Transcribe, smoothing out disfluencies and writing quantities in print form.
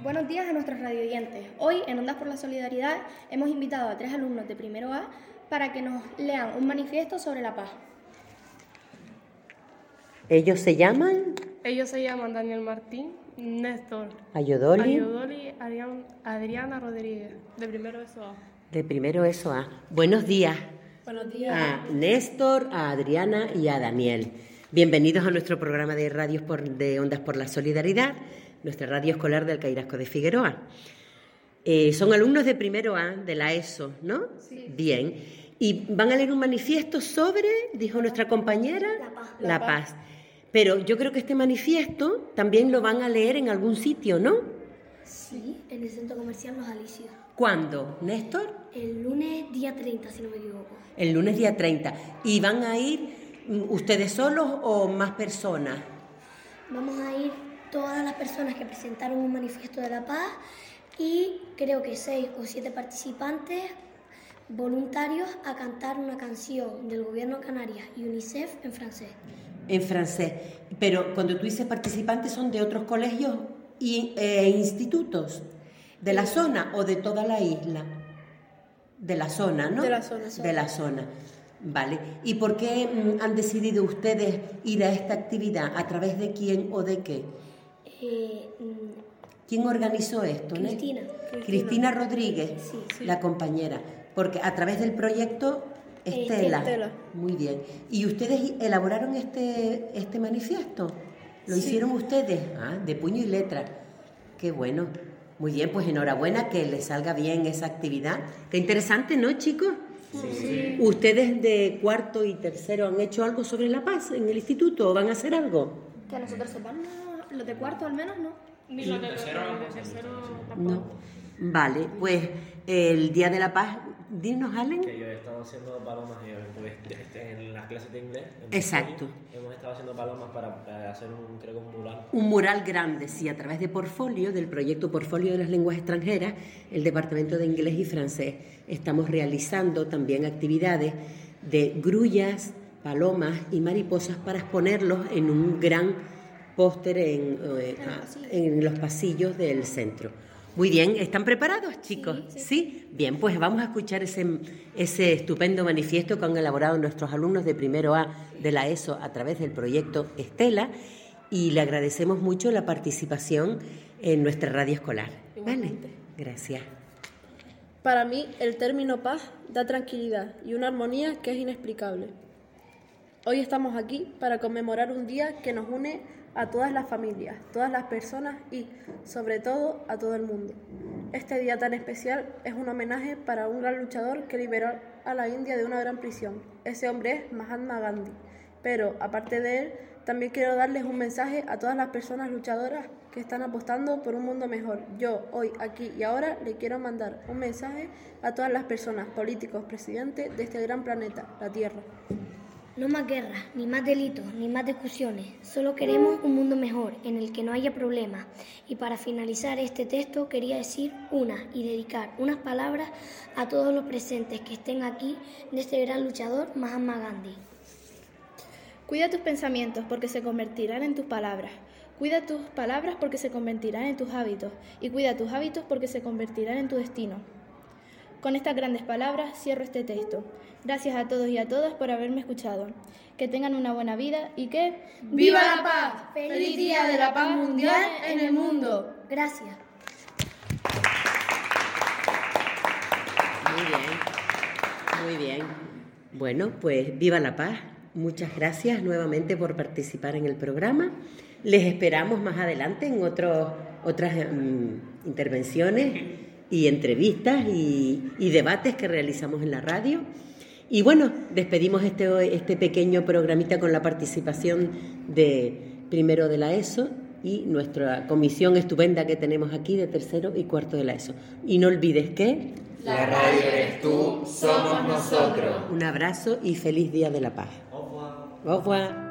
Buenos días a nuestros radioyentes. Hoy, en Ondas por la Solidaridad, hemos invitado a 3 alumnos de primero A para que nos lean un manifiesto sobre la paz. ¿Ellos se llaman? Ellos se llaman Daniel Martín, Néstor Ayodoli, Adriana Rodríguez, de primero ESO A. De primero ESO A. Buenos días. Buenos días. A Néstor, a Adriana y a Daniel. Bienvenidos a nuestro programa de radios de Ondas por la Solidaridad, nuestra radio escolar del Cairasco de Figueroa. Son alumnos de primero A de la ESO, ¿no? Sí. Bien. Y van a leer un manifiesto sobre, dijo nuestra compañera, la paz. Pero yo creo que este manifiesto también lo van a leer en algún sitio, ¿no? Sí, en el Centro Comercial Los Alicios. ¿Cuándo, Néstor? El lunes día 30, si no me equivoco. El lunes día 30. ¿Y van a ir ustedes solos o más personas? Vamos a ir todas las personas que presentaron un manifiesto de la paz y creo que 6 o 7 participantes voluntarios a cantar una canción del Gobierno de Canarias y UNICEF en francés. En francés. Pero cuando tú dices participantes, ¿son de otros colegios e institutos? ¿De la zona o de toda la isla? De la zona, ¿no? De la zona. De la zona. Vale. ¿Y por qué han decidido ustedes ir a esta actividad? ¿A través de quién o de qué? ¿Quién organizó esto? Cristina. Cristina Rodríguez, Sí. la compañera. Porque a través del proyecto Estela. Muy bien. ¿Y ustedes elaboraron este manifiesto? ¿Lo hicieron ustedes? De puño y letra. Qué bueno. Muy bien, pues enhorabuena, que les salga bien esa actividad. Qué interesante, ¿no, chicos? Sí. ¿Ustedes de cuarto y tercero han hecho algo sobre la paz en el instituto o van a hacer algo? Que a nosotros sepamos, los de cuarto al menos, ¿no? Ni los de tercero tampoco. No. Vale, pues el Día de la Paz, dinos, Allen. Que yo he estado haciendo palomas en las clases de inglés. Exacto. Hemos estado haciendo palomas para hacer un mural. Un mural grande, sí, a través de Portfolio, del proyecto Portfolio de las Lenguas Extranjeras, el Departamento de Inglés y Francés. Estamos realizando también actividades de grullas, palomas y mariposas para exponerlos en un gran póster en los pasillos del centro. Muy bien, ¿están preparados, chicos? Sí. Bien, pues vamos a escuchar ese estupendo manifiesto que han elaborado nuestros alumnos de primero A de la ESO a través del proyecto Estela, y le agradecemos mucho la participación en nuestra radio escolar. ¿Vale? Gracias. Para mí, el término paz da tranquilidad y una armonía que es inexplicable. Hoy estamos aquí para conmemorar un día que nos une a todas las familias, todas las personas y, sobre todo, a todo el mundo. Este día tan especial es un homenaje para un gran luchador que liberó a la India de una gran prisión. Ese hombre es Mahatma Gandhi. Pero, aparte de él, también quiero darles un mensaje a todas las personas luchadoras que están apostando por un mundo mejor. Yo, hoy, aquí y ahora, le quiero mandar un mensaje a todas las personas, políticos, presidentes de este gran planeta, la Tierra. No más guerras, ni más delitos, ni más discusiones. Solo queremos un mundo mejor, en el que no haya problemas. Y para finalizar este texto quería decir y dedicar unas palabras a todos los presentes que estén aquí de este gran luchador, Mahatma Gandhi. Cuida tus pensamientos porque se convertirán en tus palabras. Cuida tus palabras porque se convertirán en tus hábitos. Y cuida tus hábitos porque se convertirán en tu destino. Con estas grandes palabras cierro este texto. Gracias a todos y a todas por haberme escuchado. Que tengan una buena vida y que... ¡Viva la paz! ¡Feliz Día de la Paz Mundial en el mundo! Gracias. Muy bien. Bueno, pues viva la paz. Muchas gracias nuevamente por participar en el programa. Les esperamos más adelante en otras intervenciones y entrevistas y debates que realizamos en la radio. Y bueno, despedimos este pequeño programita con la participación de primero de la ESO y nuestra comisión estupenda que tenemos aquí de tercero y cuarto de la ESO. Y no olvides que... La radio eres tú, somos nosotros. Un abrazo y feliz Día de la Paz. Au revoir. Au revoir.